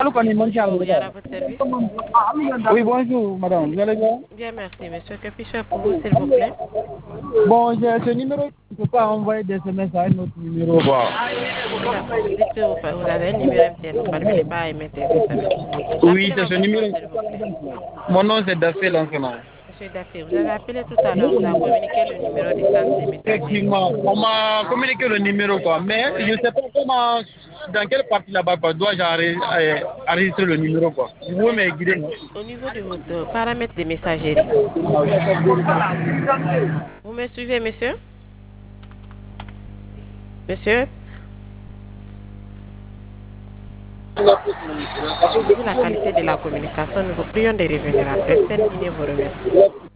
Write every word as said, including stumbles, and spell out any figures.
Bonjour, Yara, à votre service. Oui, bonjour, madame. Vous allez bien? Bien, merci, monsieur. Que puis-je faire pour vous, s'il vous plaît? Bon, j'ai ce numéro, je ne peux pas envoyer des S M S à un autre numéro. Quoi. D'accord, vous dites que vous, fa- vous avez un numéro M T N, vous ne parvenez pas à émettre des S M S. Oui, c'est Rappelez-moi ce votre nom, numéro. s'il vous plaît. Mon nom, c'est Daffé Lansana. Monsieur Daffé, vous avez appelé tout à l'heure, on vous a communiqué le numéro de centre de messagerie. Effectivement, on m'a communiqué le numéro, quoi. Mais je Oui. ne sais pas comment, dans quelle partie là-bas, quoi, dois-je enre- euh, enregistrer le numéro, quoi. Vous pouvez C'est me guider, non? au niveau de votre paramètre de messagerie. Vous me suivez, monsieur? Monsieur? Vu la qualité de la communication, nous vous prions de revenir après. Cette ligne vous remercie.